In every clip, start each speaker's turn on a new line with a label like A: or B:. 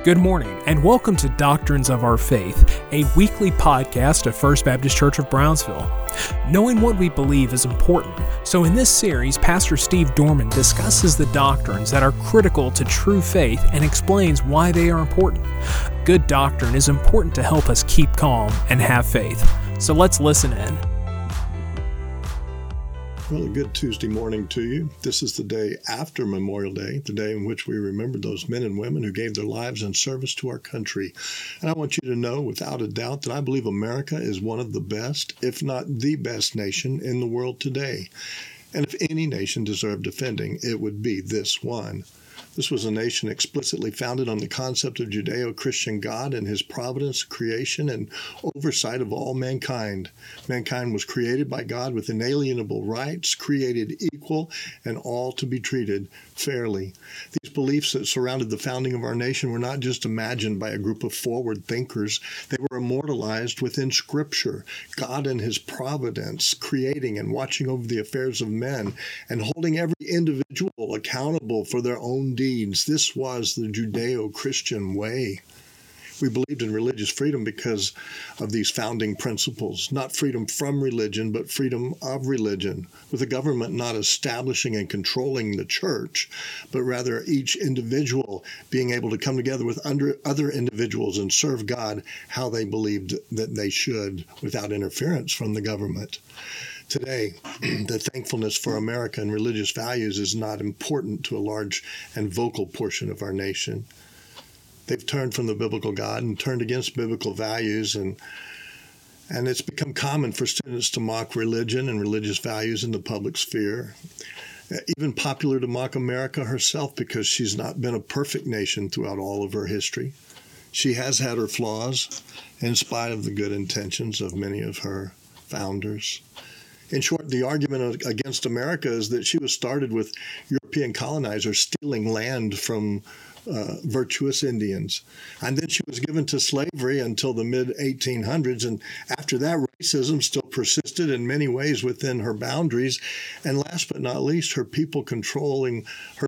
A: Good morning, and welcome to Doctrines of Our Faith, a weekly podcast of First Baptist Church of Brownsville. Knowing what we believe is important, so in this series, Pastor Steve Dorman discusses the doctrines that are critical to true faith and explains why they are important. Good doctrine is important to help us keep calm and have faith. So let's listen in.
B: Well, a good Tuesday morning to you. This is the day after Memorial Day, the day in which we remember those men and women who gave their lives in service to our country. And I want you to know without a doubt that I believe America is one of the best, if not the best nation in the world today. And if any nation deserved defending, it would be this one. This was a nation explicitly founded on the concept of Judeo-Christian God and his providence, creation, and oversight of all mankind. Mankind was created by God with inalienable rights, created equal, and all to be treated fairly. These beliefs that surrounded the founding of our nation were not just imagined by a group of forward thinkers. They were immortalized within Scripture. God and his providence, creating and watching over the affairs of men, and holding every individual accountable for their own deeds. This was the Judeo-Christian way. We believed in religious freedom because of these founding principles, not freedom from religion, but freedom of religion, with the government not establishing and controlling the church, but rather each individual being able to come together with other individuals and serve God how they believed that they should without interference from the government. Today, the thankfulness for America and religious values is not important to a large and vocal portion of our nation. They've turned from the biblical God and turned against biblical values, and it's become common for students to mock religion and religious values in the public sphere. Even popular to mock America herself because she's not been a perfect nation throughout all of her history. She has had her flaws, in spite of the good intentions of many of her founders. In short, the argument against America is that she was started with European colonizers stealing land from virtuous Indians. And then she was given to slavery until the mid-1800s. And after that, racism still persisted in many ways within her boundaries. And last but not least, her people controlled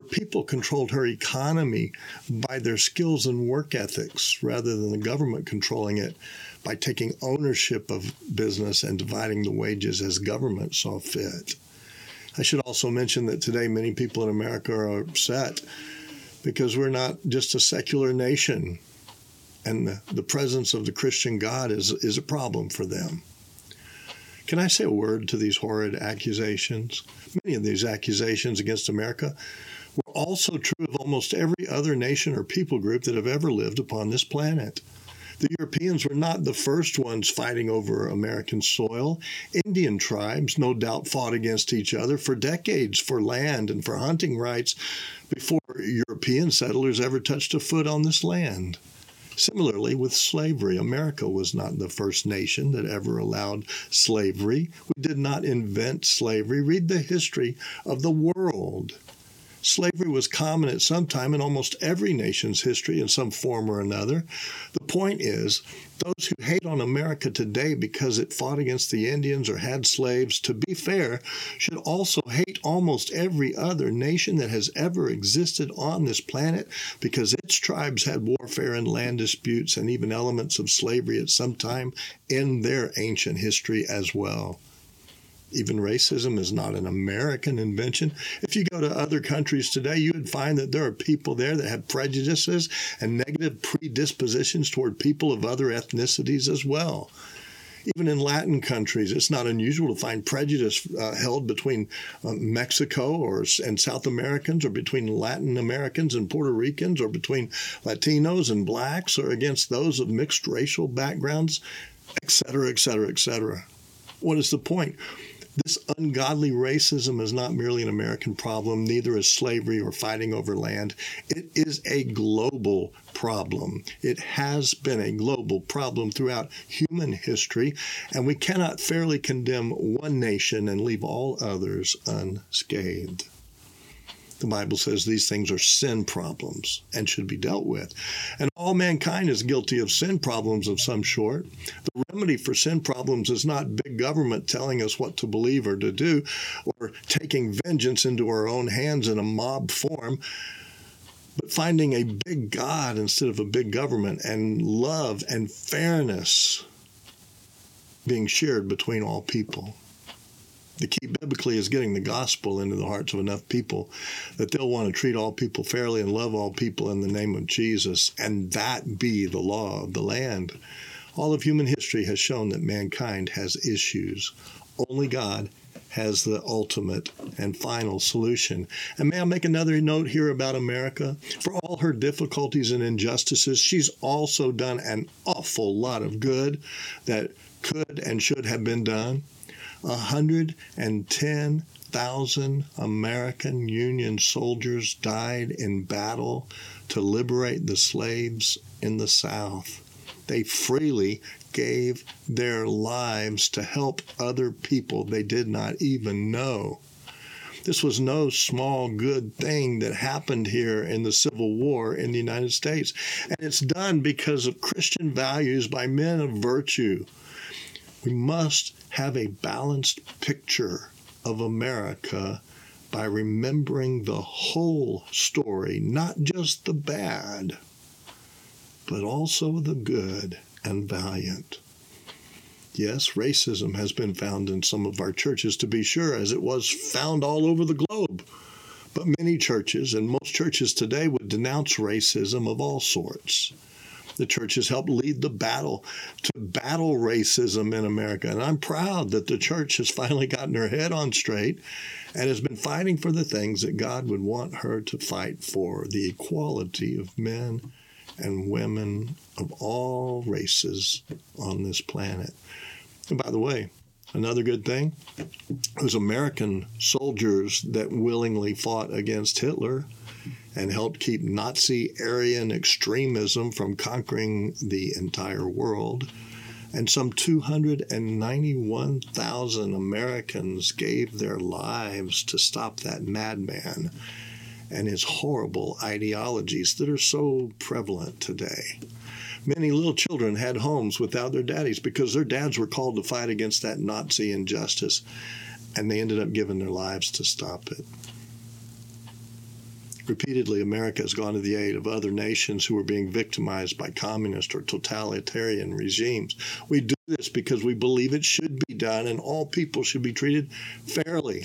B: her economy by their skills and work ethics rather than the government controlling it by taking ownership of business and dividing the wages as government saw fit. I should also mention that today many people in America are upset because we're not just a secular nation, and the presence of the Christian God is a problem for them. Can I say a word to these horrid accusations? Many of these accusations against America were also true of almost every other nation or people group that have ever lived upon this planet. The Europeans were not the first ones fighting over American soil. Indian tribes no doubt fought against each other for decades for land and for hunting rights before European settlers ever touched a foot on this land. Similarly, with slavery, America was not the first nation that ever allowed slavery. We did not invent slavery. Read the history of the world. Slavery was common at some time in almost every nation's history in some form or another. The point is, those who hate on America today because it fought against the Indians or had slaves, to be fair, should also hate almost every other nation that has ever existed on this planet because its tribes had warfare and land disputes and even elements of slavery at some time in their ancient history as well. Even racism is not an American invention. If you go to other countries today, you would find that there are people there that have prejudices and negative predispositions toward people of other ethnicities as well. Even in Latin countries, it's not unusual to find prejudice held between Mexico and South Americans, or between Latin Americans and Puerto Ricans, or between Latinos and blacks, or against those of mixed racial backgrounds, etc., etc., etc. What is the point? This ungodly racism is not merely an American problem, neither is slavery or fighting over land. It is a global problem. It has been a global problem throughout human history, and we cannot fairly condemn one nation and leave all others unscathed. The Bible says these things are sin problems and should be dealt with. And all mankind is guilty of sin problems of some sort. The remedy for sin problems is not big government telling us what to believe or to do, or taking vengeance into our own hands in a mob form. but finding a big God instead of a big government, and love and fairness being shared between all people. The key biblically is getting the gospel into the hearts of enough people that they'll want to treat all people fairly and love all people in the name of Jesus, and that be the law of the land. All of human history has shown that mankind has issues. Only God has the ultimate and final solution. And may I make another note here about America? For all her difficulties and injustices, she's also done an awful lot of good that could and should have been done. 110,000 American Union soldiers died in battle to liberate the slaves in the South. They freely gave their lives to help other people they did not even know. This was no small good thing that happened here in the Civil War in the United States. And it's done because of Christian values by men of virtue. We must have a balanced picture of America by remembering the whole story, not just the bad, but also the good and valiant. Yes, racism has been found in some of our churches, to be sure, as it was found all over the globe. But many churches, and most churches today, would denounce racism of all sorts. The church has helped lead the battle to battle racism in America. And I'm proud that the church has finally gotten her head on straight and has been fighting for the things that God would want her to fight for, the equality of men and women of all races on this planet. And by the way, another good thing was American soldiers that willingly fought against Hitler and helped keep Nazi Aryan extremism from conquering the entire world. And some 291,000 Americans gave their lives to stop that madman and his horrible ideologies that are so prevalent today. Many little children had homes without their daddies because their dads were called to fight against that Nazi injustice, and they ended up giving their lives to stop it. Repeatedly, America has gone to the aid of other nations who are being victimized by communist or totalitarian regimes. We do this because we believe it should be done and all people should be treated fairly.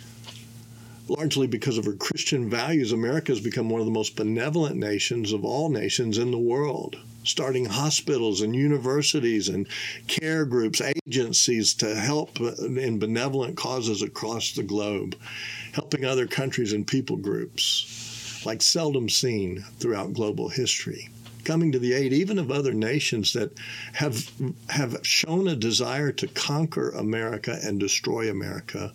B: Largely because of her Christian values, America has become one of the most benevolent nations of all nations in the world, starting hospitals and universities and care groups, agencies to help in benevolent causes across the globe, helping other countries and people groups like seldom seen throughout global history, coming to the aid even of other nations that have shown a desire to conquer America and destroy America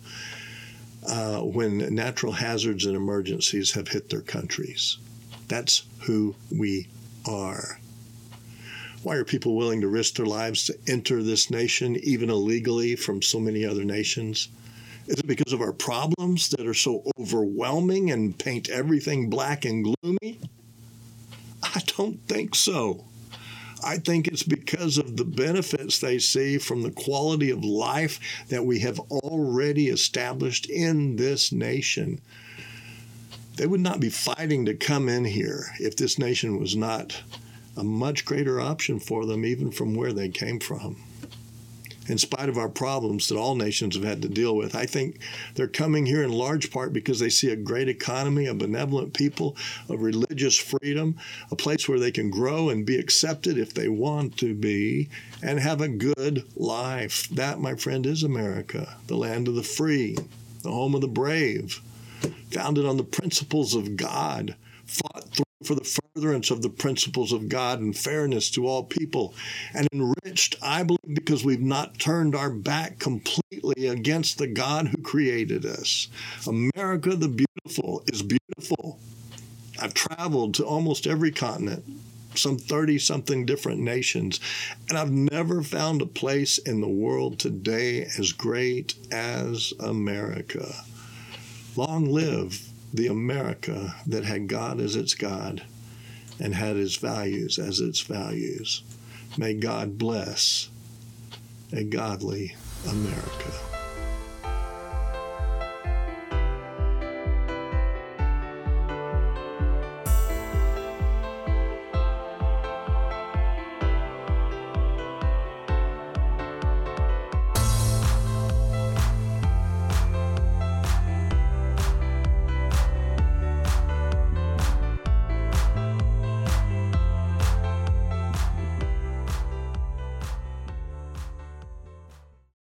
B: when natural hazards and emergencies have hit their countries. That's who we are. Why are people willing to risk their lives to enter this nation, even illegally, from so many other nations? Is it because of our problems that are so overwhelming and paint everything black and gloomy? I don't think so. I think it's because of the benefits they see from the quality of life that we have already established in this nation. They would not be fighting to come in here if this nation was not a much greater option for them, even from where they came from. In spite of our problems that all nations have had to deal with, I think they're coming here in large part because they see a great economy, a benevolent people, a religious freedom, a place where they can grow and be accepted if they want to be, and have a good life. That, my friend, is America, the land of the free, the home of the brave, founded on the principles of God, fought through for the furtherance of the principles of God and fairness to all people, and enriched, I believe, because we've not turned our back completely against the God who created us. America the beautiful is beautiful. I've traveled to almost every continent, some 30-something different nations, and I've never found a place in the world today as great as America. Long live the America that had God as its God and had His values as its values. May God bless a godly America.